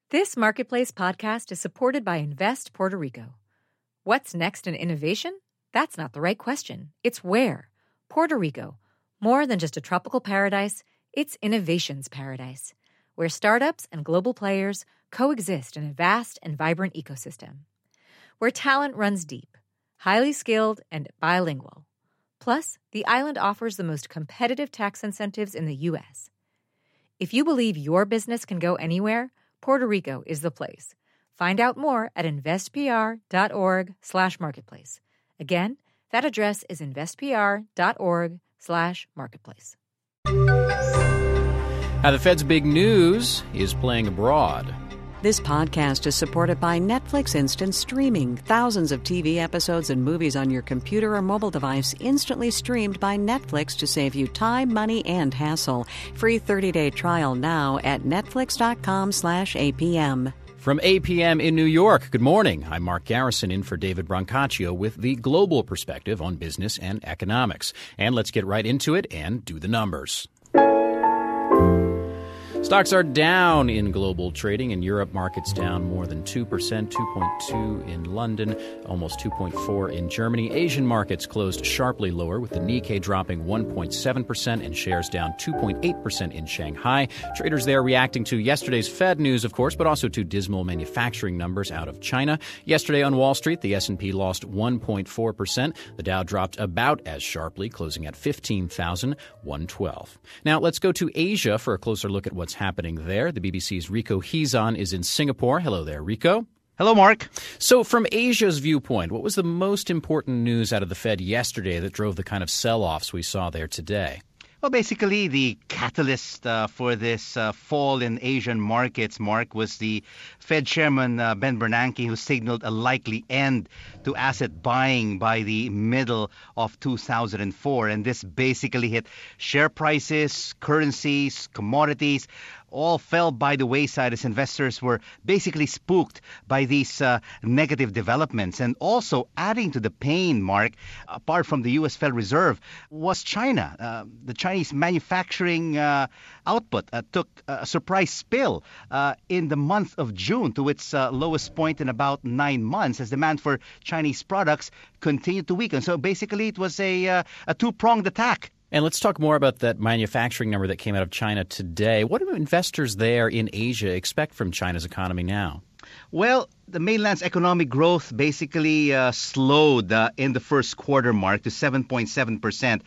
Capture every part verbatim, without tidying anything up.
This Marketplace podcast is supported by Invest Puerto Rico. What's next in innovation? That's not the right question. It's where. Puerto Rico. More than just a tropical paradise, it's innovation's paradise, where startups and global players coexist in a vast and vibrant ecosystem. Where talent runs deep, highly skilled, and bilingual. Plus, the island offers the most competitive tax incentives in the U S. If you believe your business can go anywhere, Puerto Rico is the place. Find out more at investpr.org slash marketplace. Again, that address is investpr.org slash marketplace. Now, the Fed's big news is playing abroad. This podcast is supported by Netflix Instant Streaming. Thousands of T V episodes and movies on your computer or mobile device instantly streamed by Netflix to save you time, money, and hassle. Free thirty-day trial now at netflix.com slash APM. From A P M in New York, good morning. I'm Mark Garrison in for David Brancaccio with the global perspective on business and economics. And let's get right into it and do the numbers. Stocks are down in global trading. In Europe, markets down more than two percent, two point two in London, almost two point four in Germany. Asian markets closed sharply lower, with the Nikkei dropping one point seven percent and shares down two point eight percent in Shanghai. Traders there reacting to yesterday's Fed news, of course, but also to dismal manufacturing numbers out of China. Yesterday on Wall Street, the S and P lost one point four percent. The Dow dropped about as sharply, closing at fifteen thousand one hundred twelve. Now, let's go to Asia for a closer look at what's happening there. The B B C's Rico Hizon is in Singapore. Hello there, Rico. Hello, Mark. So from Asia's viewpoint, what was the most important news out of the Fed yesterday that drove the kind of sell-offs we saw there today? Well, basically, the catalyst uh, for this uh, fall in Asian markets, Mark, was the Fed Chairman uh, Ben Bernanke, who signaled a likely end to asset buying by the middle of two thousand four. And this basically hit share prices, currencies, commodities, all fell by the wayside as investors were basically spooked by these uh, negative developments. And also adding to the pain, Mark, apart from the U S Federal Reserve, was China. Uh, the Chinese manufacturing uh, output uh, took a surprise spill uh, in the month of June to its uh, lowest point in about nine months as demand for Chinese products continued to weaken. So basically it was a, uh, a two-pronged attack. And let's talk more about that manufacturing number that came out of China today. What do investors there in Asia expect from China's economy now? Well, the mainland's economic growth basically uh, slowed uh, in the first quarter, Mark, to seven point seven percent.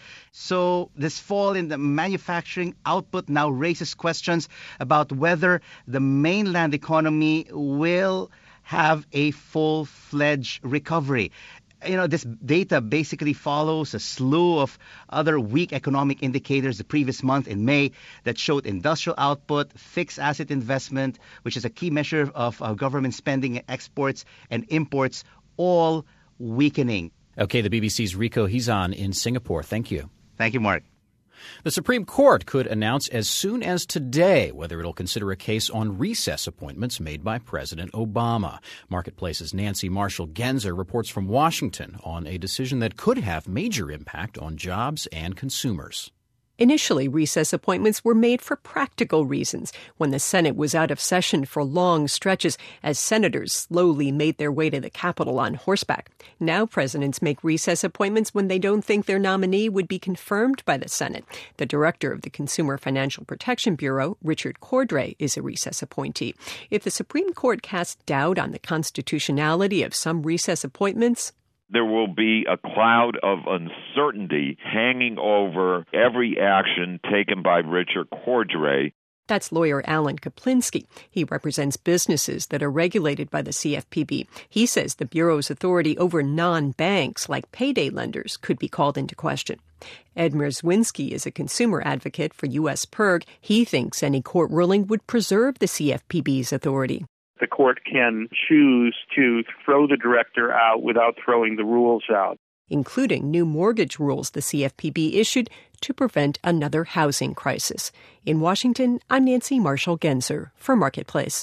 So this fall in the manufacturing output now raises questions about whether the mainland economy will have a full-fledged recovery. You know, this data basically follows a slew of other weak economic indicators the previous month in May that showed industrial output, fixed asset investment, which is a key measure of uh, government spending, exports and imports, all weakening. Okay, the B B C's Rico Hizon in Singapore. Thank you. Thank you, Mark. The Supreme Court could announce as soon as today whether it'll consider a case on recess appointments made by President Obama. Marketplace's Nancy Marshall-Genzer reports from Washington on a decision that could have major impact on jobs and consumers. Initially, recess appointments were made for practical reasons when the Senate was out of session for long stretches as senators slowly made their way to the Capitol on horseback. Now presidents make recess appointments when they don't think their nominee would be confirmed by the Senate. The director of the Consumer Financial Protection Bureau, Richard Cordray, is a recess appointee. If the Supreme Court casts doubt on the constitutionality of some recess appointments, there will be a cloud of uncertainty hanging over every action taken by Richard Cordray. That's lawyer Alan Kaplinsky. He represents businesses that are regulated by the C F P B. He says the Bureau's authority over non-banks like payday lenders could be called into question. Ed Mierzwinski is a consumer advocate for U S P I R G. He thinks any court ruling would preserve the C F P B's authority. The court can choose to throw the director out without throwing the rules out, including new mortgage rules the C F P B issued to prevent another housing crisis. In Washington, I'm Nancy Marshall-Genzer for Marketplace.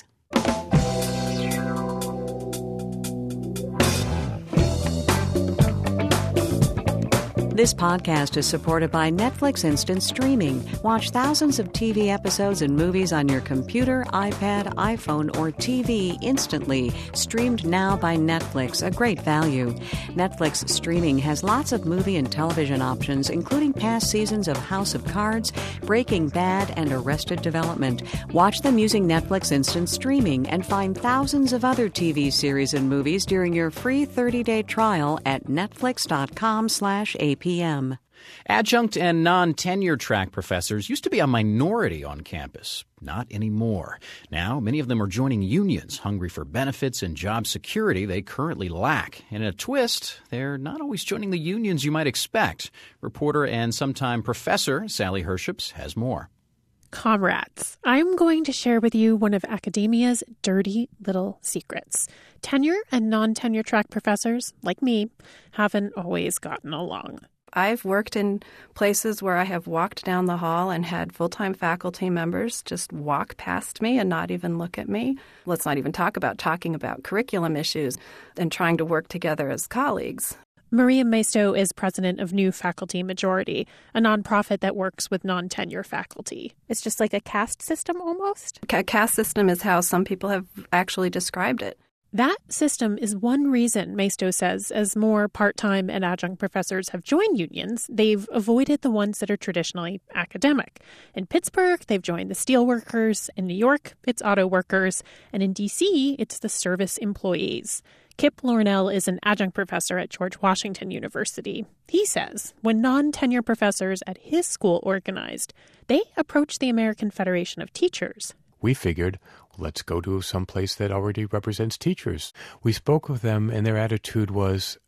This podcast is supported by Netflix Instant Streaming. Watch thousands of T V episodes and movies on your computer, iPad, iPhone, or T V instantly. Streamed now by Netflix, a great value. Netflix Streaming has lots of movie and television options, including past seasons of House of Cards, Breaking Bad, and Arrested Development. Watch them using Netflix Instant Streaming and find thousands of other T V series and movies during your free thirty-day trial at netflix.com slash APM. Adjunct and non-tenure track professors used to be a minority on campus. Not anymore. Now, many of them are joining unions, hungry for benefits and job security they currently lack. And in a twist, they're not always joining the unions you might expect. Reporter and sometime professor Sally Herships has more. Comrades, I'm going to share with you one of academia's dirty little secrets. Tenure and non-tenure track professors, like me, haven't always gotten along. I've worked in places where I have walked down the hall and had full-time faculty members just walk past me and not even look at me. Let's not even talk about talking about curriculum issues and trying to work together as colleagues. Maria Maisto is president of New Faculty Majority, a nonprofit that works with non-tenure faculty. It's just like a caste system almost? A caste system is how some people have actually described it. That system is one reason, Maisto says, as more part-time and adjunct professors have joined unions, they've avoided the ones that are traditionally academic. In Pittsburgh, they've joined the steelworkers. In New York, it's auto workers. And in D C, it's the service employees. Kip Lornell is an adjunct professor at George Washington University. He says when non-tenure professors at his school organized, they approached the American Federation of Teachers. We figured, let's go to some place that already represents teachers. We spoke with them, and their attitude was,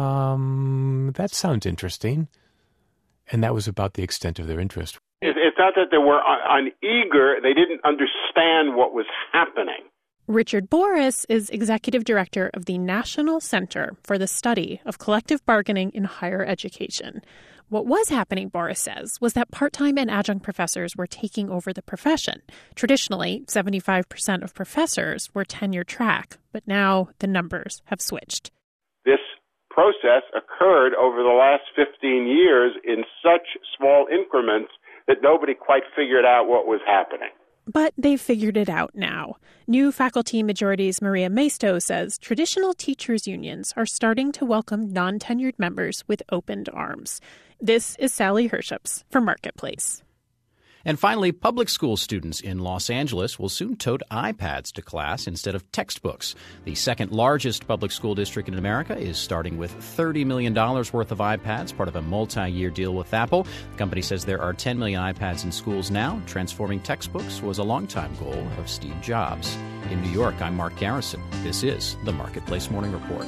um, that sounds interesting. And that was about the extent of their interest. It's not that they were uneager. They didn't understand what was happening. Richard Boris is executive director of the National Center for the Study of Collective Bargaining in Higher Education. What was happening, Boris says, was that part-time and adjunct professors were taking over the profession. Traditionally, seventy-five percent of professors were tenure track, but now the numbers have switched. This process occurred over the last fifteen years in such small increments that nobody quite figured out what was happening. But they've figured it out now. New Faculty Majority's Maria Maisto says traditional teachers' unions are starting to welcome non-tenured members with opened arms. This is Sally Herships for Marketplace. And finally, public school students in Los Angeles will soon tote iPads to class instead of textbooks. The second largest public school district in America is starting with thirty million dollars worth of iPads, part of a multi-year deal with Apple. The company says there are ten million iPads in schools now. Transforming textbooks was a longtime goal of Steve Jobs. In New York, I'm Mark Garrison. This is the Marketplace Morning Report.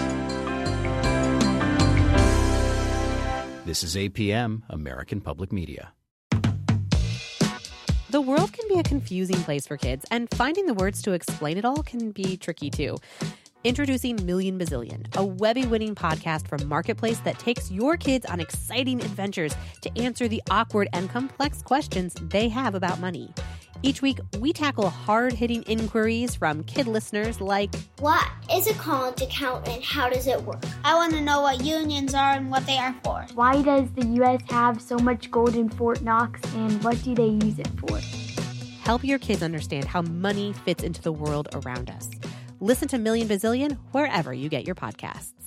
This is A P M, American Public Media. The world can be a confusing place for kids, and finding the words to explain it all can be tricky, too. Introducing Million Bazillion, a Webby-winning podcast from Marketplace that takes your kids on exciting adventures to answer the awkward and complex questions they have about money. Each week, we tackle hard-hitting inquiries from kid listeners like, what is a college account and how does it work? I want to know what unions are and what they are for. Why does the U S have so much gold in Fort Knox and what do they use it for? Help your kids understand how money fits into the world around us. Listen to Million Bazillion wherever you get your podcasts.